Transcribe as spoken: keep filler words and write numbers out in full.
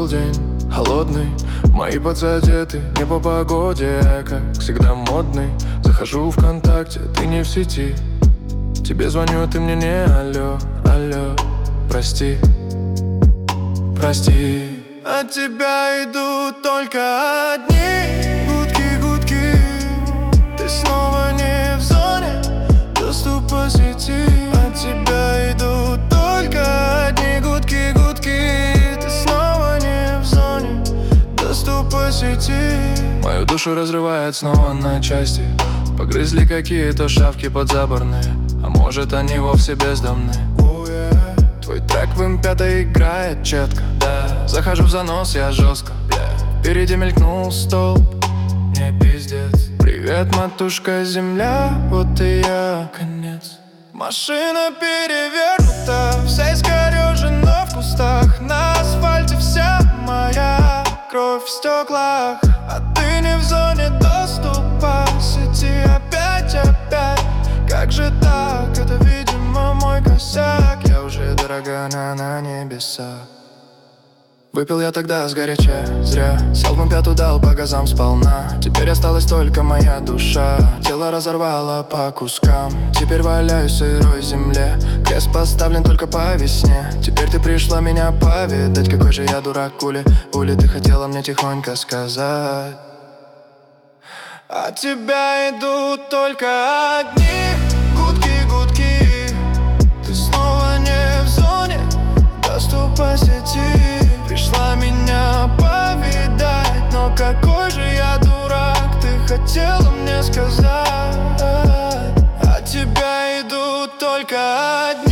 был день холодный, мои подзадеты не по погоде, я как всегда модный. Захожу ВКонтакте, ты не в сети. Тебе звоню, ты мне не алло, алло. Прости, прости. От тебя идут только одни гудки, гудки. Ты снова не в зоне доступа сети. От тебя идут только одни гудки, гудки. Ты снова не в зоне доступа сети. Мою душу разрывает снова на части. Погрызли какие-то шавки подзаборные, а может они вовсе бездомные. Твой трек в эм пять играет четко, да. Захожу в занос, я жестко, yeah. Впереди мелькнул столб, не пиздец. Привет, матушка земля, вот и я, конец. Машина перевернута, вся искорежена в кустах. На асфальте вся моя кровь в стеклах. А ты не в зоне доступа сети. Опять, опять, как же так? Это, видимо, мой косяк. Я уже дорога на, на небеса. Выпил я тогда сгоряча, зря. Сел в эм пять, дал по газам сполна. Теперь осталась только моя душа. Тело разорвало по кускам. Теперь валяюсь в сырой земле. Крест поставлен только по весне. Теперь ты пришла меня повидать. Какой же я дурак, Ули. Ули, ты хотела мне тихонько сказать. От тебя идут только одни гудки, гудки. Ты снова не в зоне доступа сети. Пришла меня повидать, но какой же я дурак. Ты хотела мне сказать. От тебя идут только одни